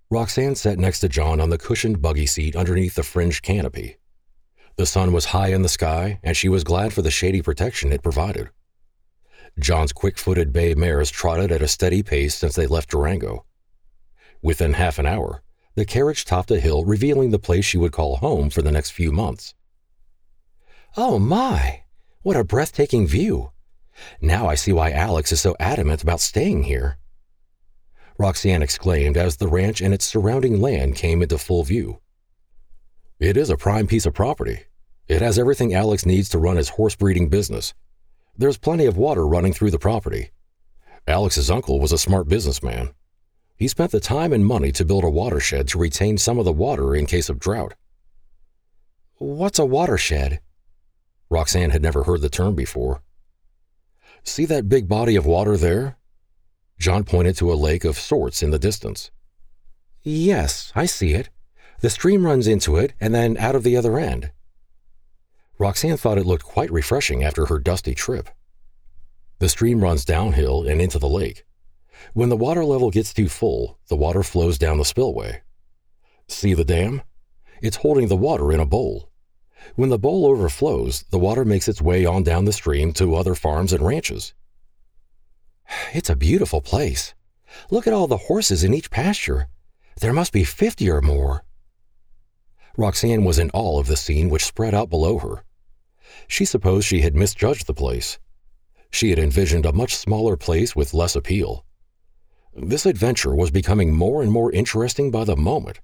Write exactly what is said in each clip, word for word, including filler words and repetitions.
Roxanne sat next to John on the cushioned buggy seat underneath the fringed canopy. The sun was high in the sky, and she was glad for the shady protection it provided. John's quick-footed bay mares trotted at a steady pace since they left Durango. Within half an hour, the carriage topped a hill, revealing the place she would call home for the next few months. "Oh my, what a breathtaking view! Now I see why Alex is so adamant about staying here," Roxanne exclaimed as the ranch and its surrounding land came into full view. "It is a prime piece of property. It has everything Alex needs to run his horse breeding business. There's plenty of water running through the property. Alex's uncle was a smart businessman. He spent the time and money to build a watershed to retain some of the water in case of drought." "What's a watershed?" Roxanne had never heard the term before. "See that big body of water there?" John pointed to a lake of sorts in the distance. "Yes, I see it. The stream runs into it and then out of the other end." Roxanne thought it looked quite refreshing after her dusty trip. The stream runs downhill and into the lake. When the water level gets too full, the water flows down the spillway. See the dam? It's holding the water in a bowl. When the bowl overflows, the water makes its way on down the stream to other farms and ranches. "It's a beautiful place. Look at all the horses in each pasture. There must be fifty or more." Roxanne was in awe of the scene which spread out below her. She supposed she had misjudged the place. She had envisioned a much smaller place with less appeal. This adventure was becoming more and more interesting by the moment.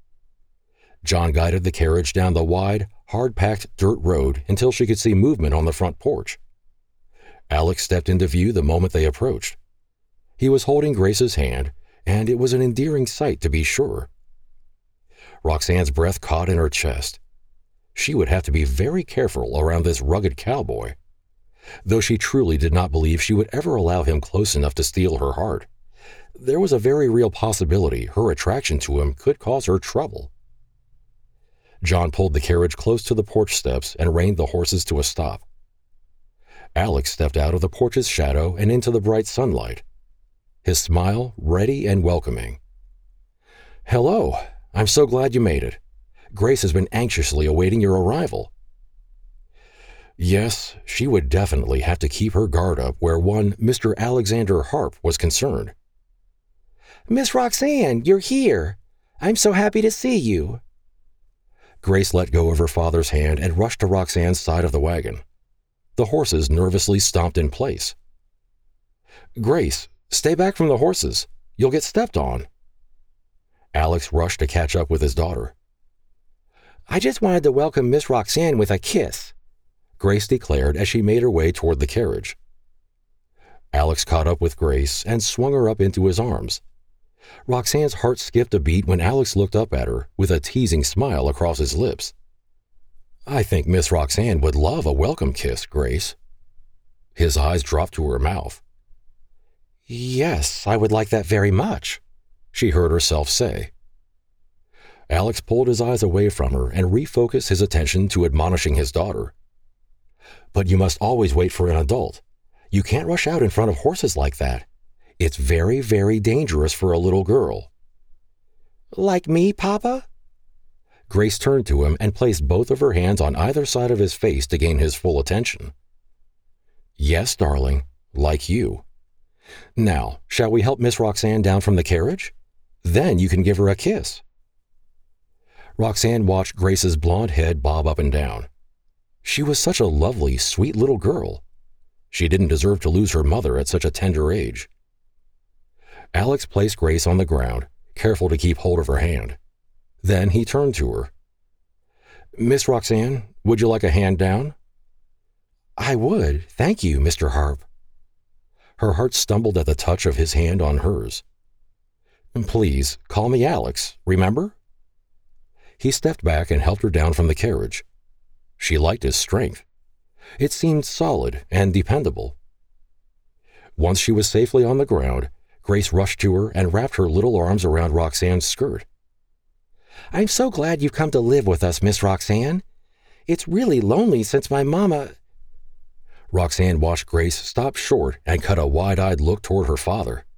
John guided the carriage down the wide, hard-packed dirt road until she could see movement on the front porch. Alex stepped into view the moment they approached. He was holding Grace's hand, and it was an endearing sight to be sure. Roxanne's breath caught in her chest. She would have to be very careful around this rugged cowboy. Though she truly did not believe she would ever allow him close enough to steal her heart, there was a very real possibility her attraction to him could cause her trouble. John pulled the carriage close to the porch steps and reined the horses to a stop. Alex stepped out of the porch's shadow and into the bright sunlight, his smile ready and welcoming. "Hello, I'm so glad you made it. Grace has been anxiously awaiting your arrival." Yes, she would definitely have to keep her guard up where one Mister Alexander Harp was concerned. "Miss Roxanne, you're here. I'm so happy to see you." Grace let go of her father's hand and rushed to Roxanne's side of the wagon. The horses nervously stomped in place. "Grace, stay back from the horses. You'll get stepped on." Alex rushed to catch up with his daughter. "I just wanted to welcome Miss Roxanne with a kiss," Grace declared as she made her way toward the carriage. Alex caught up with Grace and swung her up into his arms. Roxanne's heart skipped a beat when Alex looked up at her with a teasing smile across his lips. "I think Miss Roxanne would love a welcome kiss, Grace." His eyes dropped to her mouth. "Yes, I would like that very much," she heard herself say. Alex pulled his eyes away from her and refocused his attention to admonishing his daughter. "But you must always wait for an adult. You can't rush out in front of horses like that. It's very, very dangerous for a little girl." "Like me, Papa?" Grace turned to him and placed both of her hands on either side of his face to gain his full attention. "Yes, darling, like you. Now, shall we help Miss Roxanne down from the carriage? Then you can give her a kiss." Roxanne watched Grace's blonde head bob up and down. She was such a lovely, sweet little girl. She didn't deserve to lose her mother at such a tender age. Alex placed Grace on the ground, careful to keep hold of her hand. Then he turned to her. "Miss Roxanne, would you like a hand down?" "I would, thank you, Mister Harp." Her heart stumbled at the touch of his hand on hers. "Please, call me Alex, remember?" He stepped back and helped her down from the carriage. She liked his strength. It seemed solid and dependable. Once she was safely on the ground, Grace rushed to her and wrapped her little arms around Roxanne's skirt. "I'm so glad you've come to live with us, Miss Roxanne. It's really lonely since my mama—" Roxanne watched Grace stop short and cut a wide-eyed look toward her father.